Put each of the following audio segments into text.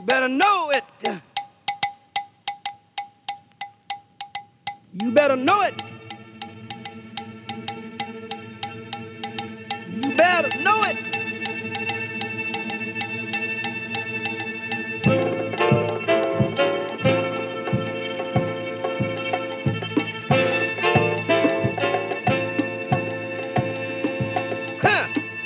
better know it. You better know it. You better know it. Huh.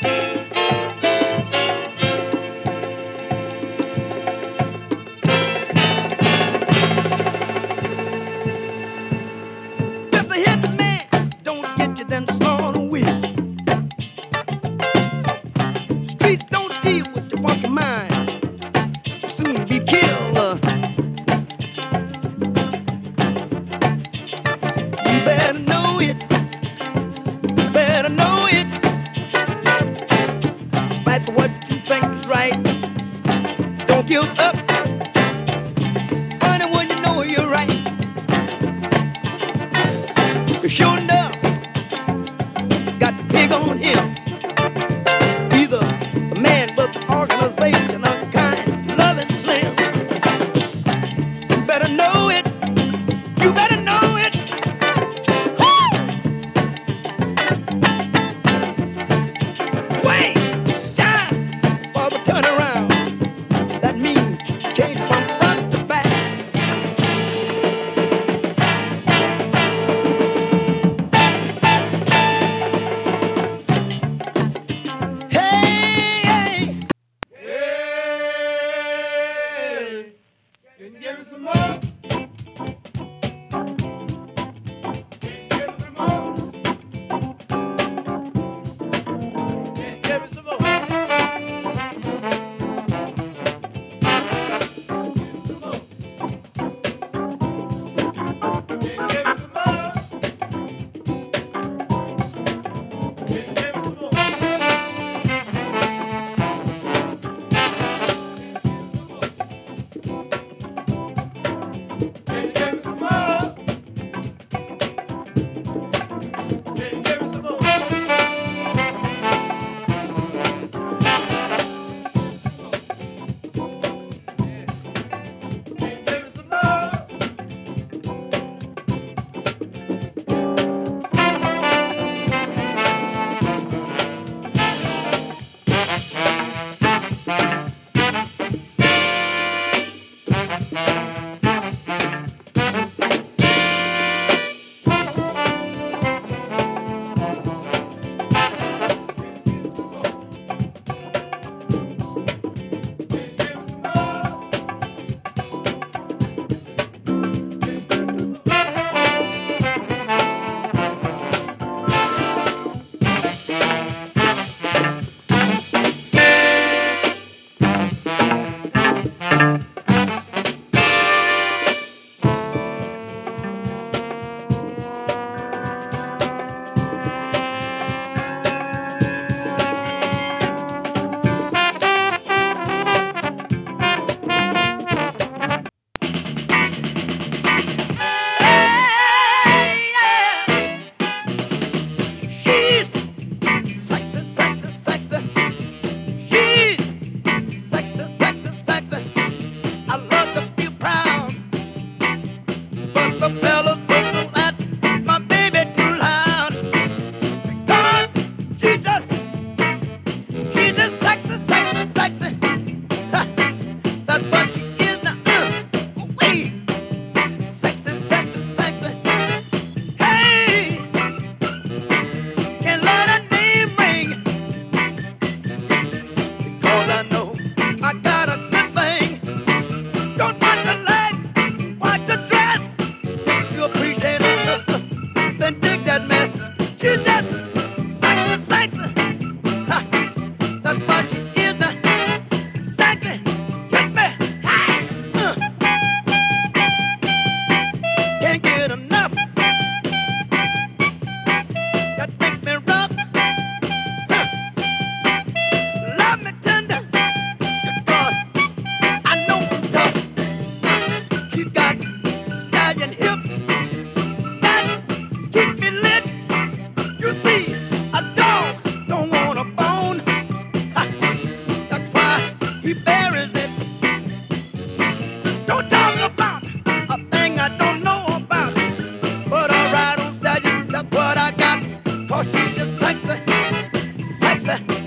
If the hit man don't get you, then slaughter will. Streets don't deal with your funky mind. You'll soon be killed. You better know it. You better know it. Fight for what you think is right. Don't give up. Honey, when you know you're right. You sure enough got the pig on him. Either the man with the organization or kind, loving slim. You better know it. You better know it. Woo! Wait, time for the turnaround. That means change from front to back. taxi, taxi, taxi.